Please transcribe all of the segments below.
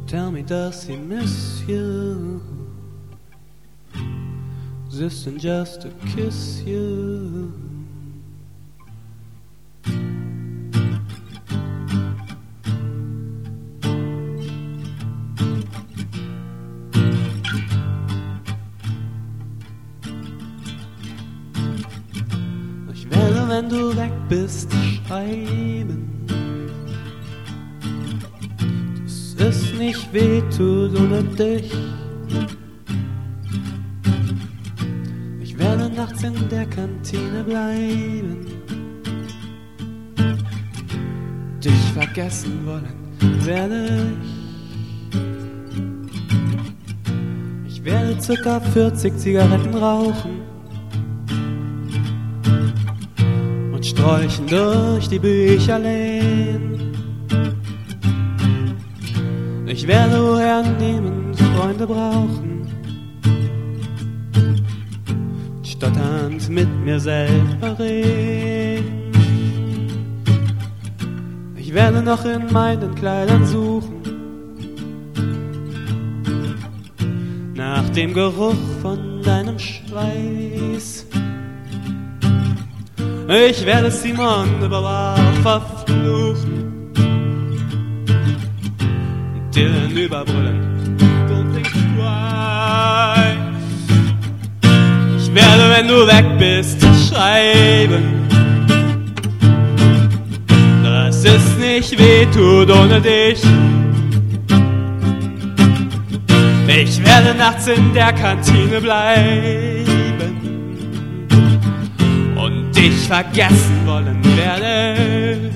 Tell me, does he miss you? This and just to kiss you. Ich werde, wenn du weg bist, schreiben, dass es nicht wehtut ohne dich. Ich werde nachts in der Kantine bleiben, dich vergessen wollen werde ich. Ich werde circa 40 Zigaretten rauchen und streichen durch die Bücherläden. Ich werde woher nehmen, Freunde brauchen, stotternd mit mir selber reden. Ich werde noch in meinen Kleidern suchen nach dem Geruch von deinem Schweiß. Ich werde Simone de Beauvoir verfluchen, Dylan überbrüllen, don't think twice. Ich werde, wenn du weg bist, schreiben, dass es nicht wehtut ohne dich. Ich werde nachts in der Kantine bleiben und dich vergessen wollen werde.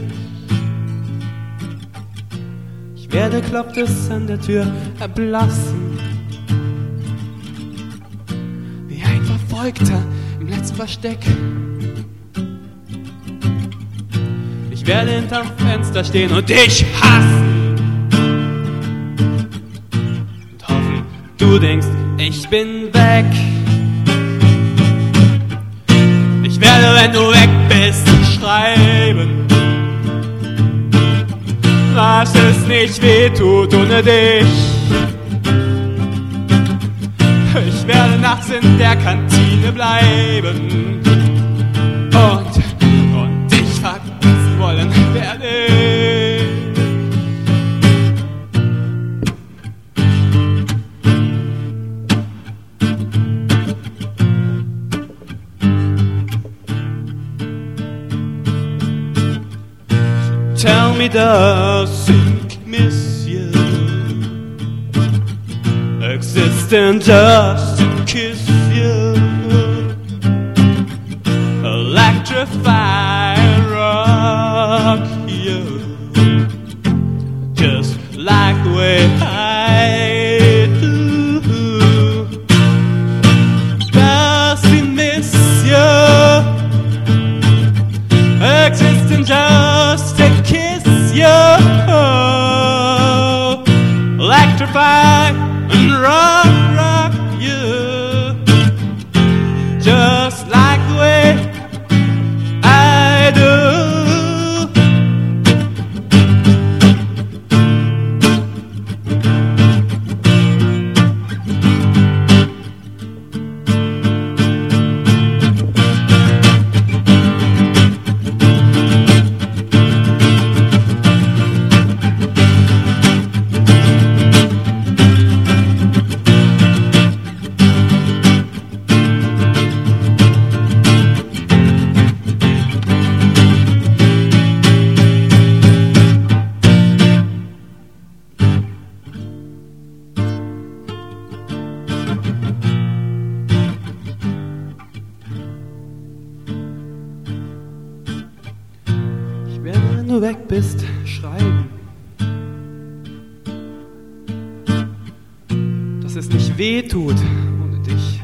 Ich werde, klopft es an der Tür, erblassen wie ein Verfolgter im letzten Versteck. Ich werde hinterm Fenster stehen und dich hassen und hoffen, du denkst, ich bin weg. Ich werde, wenn du weg bist, schreiben, dass es nicht wehtut ohne dich. Ich werde nachts in der Kantine bleiben und dich vergessen wollen werde. Tell me, does it miss you? Existing just to kiss you, electrify, rock you, just like the way I do. Does it miss you? Existing just to kiss you, electrify and rock you, just like the way I do. Wenn du weg bist, schreiben, dass es nicht wehtut ohne dich.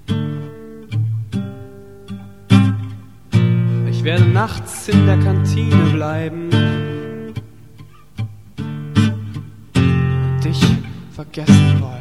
Ich werde nachts in der Kantine bleiben und dich vergessen wollen.